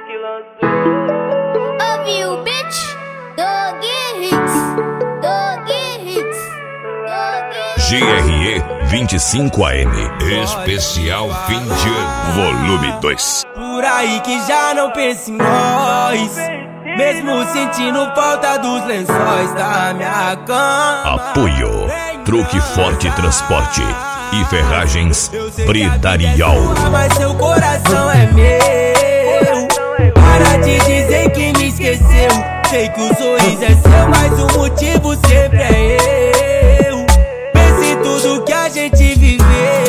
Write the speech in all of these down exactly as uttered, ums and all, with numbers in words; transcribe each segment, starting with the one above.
que lançou. Ouviu, bitch? Dog Hits, Dog Hits, Dog Hits. G R E vinte e cinco A M, especial fim de ano, volume dois. Por aí que já não pensa em nós, mesmo sentindo falta dos lençóis da minha cama. Apoio Truque Forte Transporte e Ferragens Britarial. Mas seu coração é meu. Para de dizer que me esqueceu. Sei que o sorriso é seu, mas o motivo sempre é eu. Pense em tudo que a gente viveu.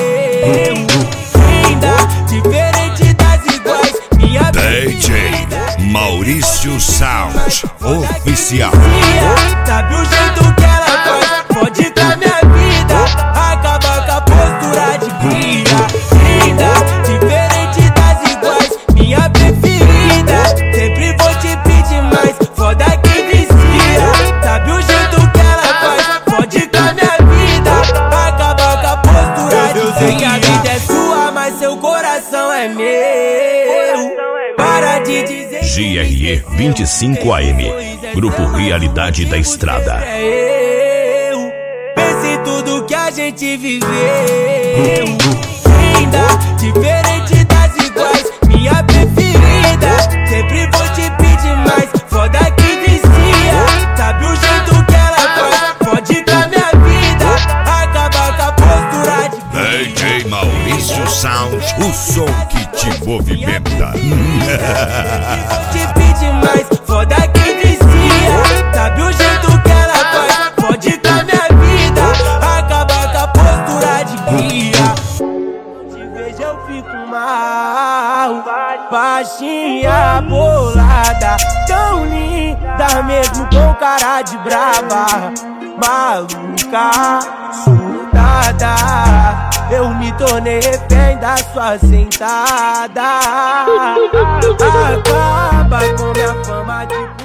Linda, diferente das iguais. Minha D J Maurício Sound Oficial. Sabe o jeito que ela faz? Pode com a minha vida. Acaba com a postura de cria. Linda, diferente das iguais. Minha preferida. Sempre vou te pedir mais. Foda que vicia. Sabe o jeito que ela faz? Pode com a minha vida. Acaba com a postura de cria. Eu sei que a vida é sua, mas seu coração é meu. Para de dizer. G R E vinte e cinco A M, Grupo Realidade da Estrada. Eu pense em tudo que a gente viveu. Linda, diferente das iguais. Minha preferida. Sempre vou te pedir mais. Foda que vicia. Sabe o jeito que ela faz? Pode com a minha vida. Acaba com a postura de D J Maurício Sound, o som que te movimenta. te pedir mais. Foda que vicia. Sabe o jeito que ela faz? Pode com a minha vida. Acaba com a postura de cria. Te vejo eu fico mal. Baixinha, bolada, tão linda mesmo com cara de brava. Maluca, surtada. Eu me tornei refém da sua sentada. Acaba com minha fama de